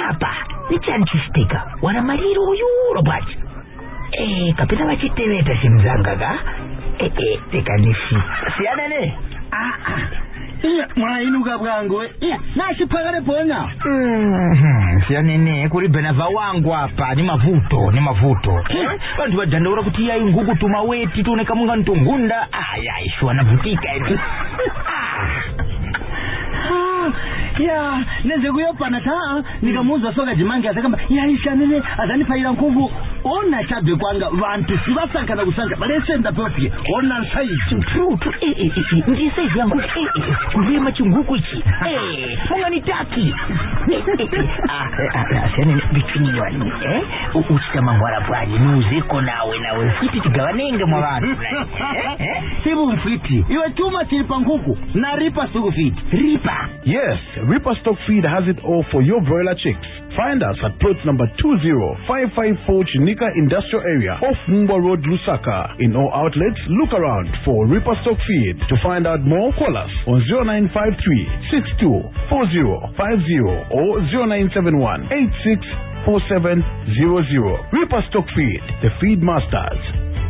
apa nichanchisteka wana maliro uyuro bwachi kapita vachiteveta simzangaga tekanifi siyanene mwainuka bwangu nashipagale pona siyanene kuri benava wangu apa ni mavuto vantu vajandaura kuti yai nguku tumaweti tuoneka munga ntungunda yaishwa navutika eti ya neze kuyopana taa nikamuza soka jimangi atakamba yaishanene azanipaira nkuvu ona chabe kwanga vantu sivasangana kusanga balesenda pepi ona nsaizi trutu ndisaizi yangu kulima chinguku ichi munga nitaki siyanene vichuniwani uchitamangwara bwanyi nuziko nawe fiti tigawanenge mwa vantu sibu mfiti iwe chuma chilipa nkuku na ripa sugu fiti ripa. Yes, Reaper Stock Feed has it all for your broiler chicks. Find us at plot number 20554 Chinika Industrial Area off Mumba Road, Lusaka. In all outlets, look around for Reaper Stock Feed. To find out more, call us on 0953 624050 or 0971 864700. Reaper Stock Feed, the feed masters.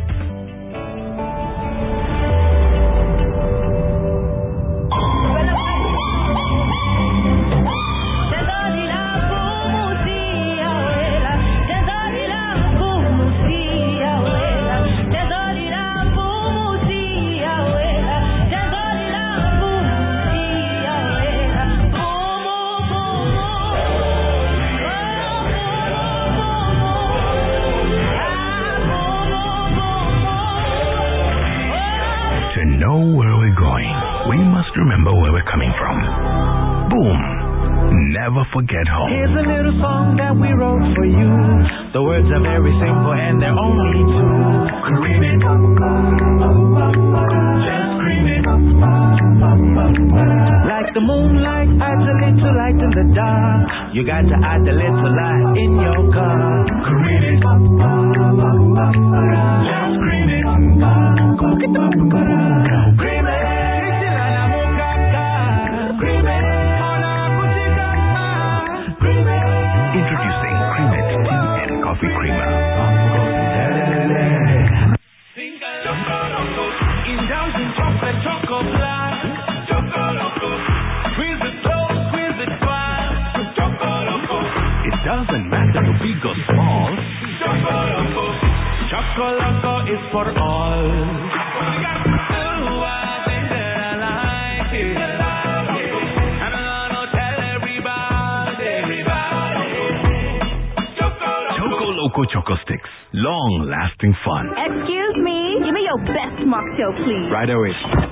Remember where we're coming from. Boom. Never forget home. Here's a little song that we wrote for you. The words are very simple and they're only two. Cream it. Just cream it. Like the moonlight adds a little light in the dark. You got to add a little light in your car. Cream it. Just cream it. Cream it. Introducing Creamet Tea and Coffee Creamer. Indulge in chocolate, chocolate. Squeeze it slow, squeeze it fast. It doesn't matter big or small. Chocolate is for all. Choco Sticks. Long-lasting fun. Excuse me. Give me your best mocktail, please. Right away.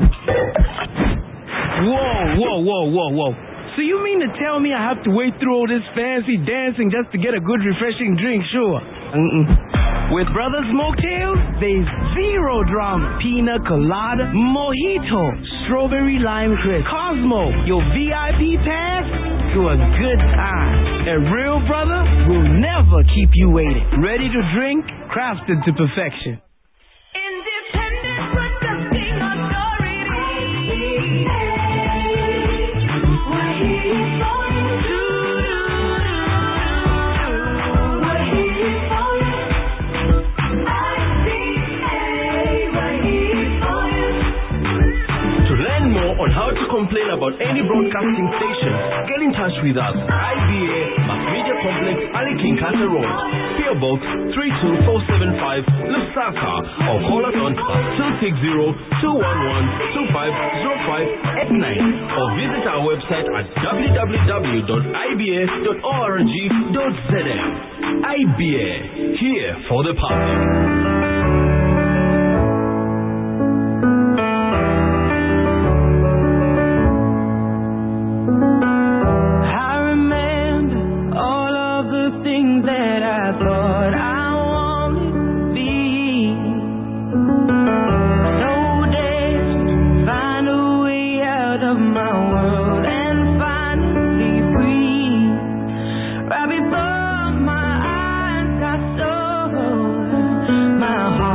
Whoa. So you mean to tell me I have to wait through all this fancy dancing just to get a good refreshing drink? Sure. With Brothers Mocktails, there's zero drama. Pina colada, mojito, strawberry lime crisp, Cosmo, your VIP pass to a good time. And Real Brother will never keep you waiting. Ready to drink, crafted to perfection. Independent broadcasting authority. We're here for you. We're here for you. We're here for you. To learn more on how to complain about any broadcasting station, get in touch with us. IBA Mass Media Complex, Ali Kinkata Road, PO Box 32475, Lusaka, or call us on +260-211-250589 or visit our website at www.iba.org.za. IBA, here for the public. My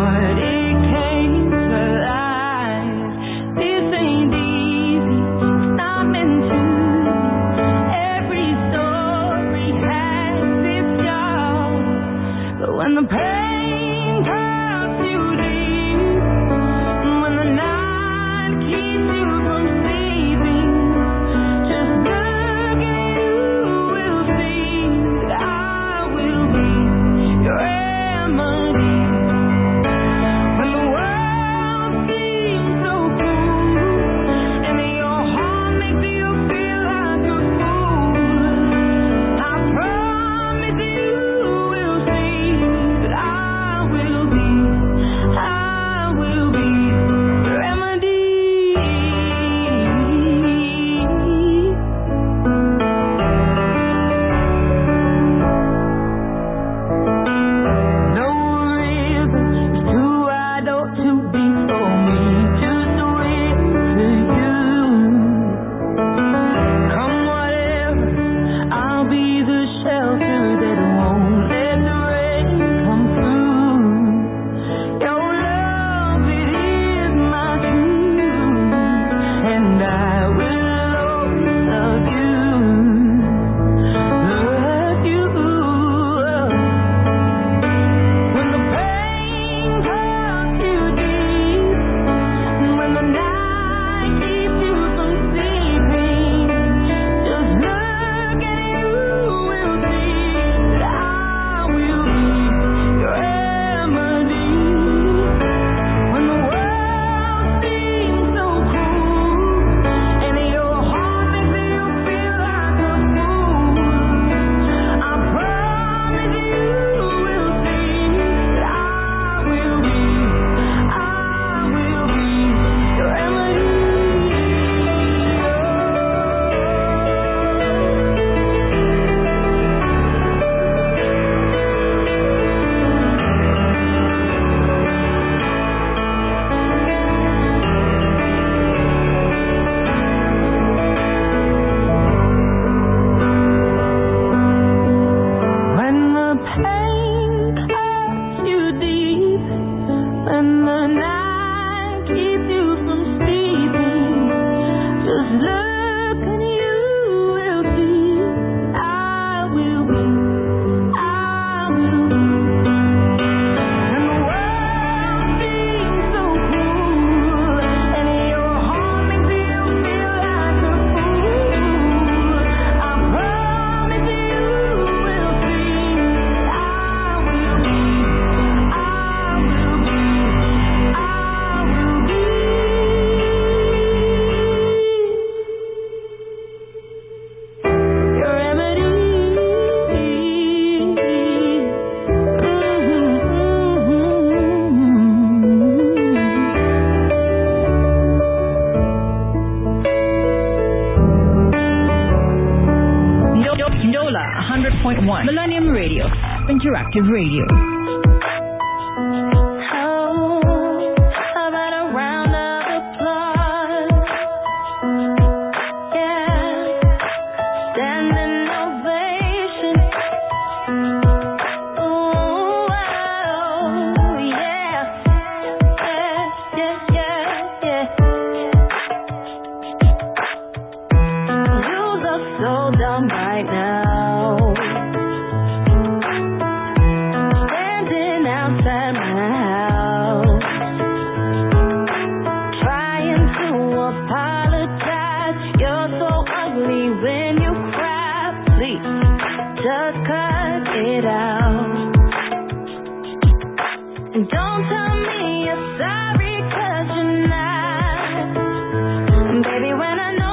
100.1. Millennium Radio. Interactive radio.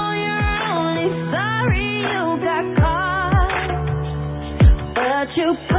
You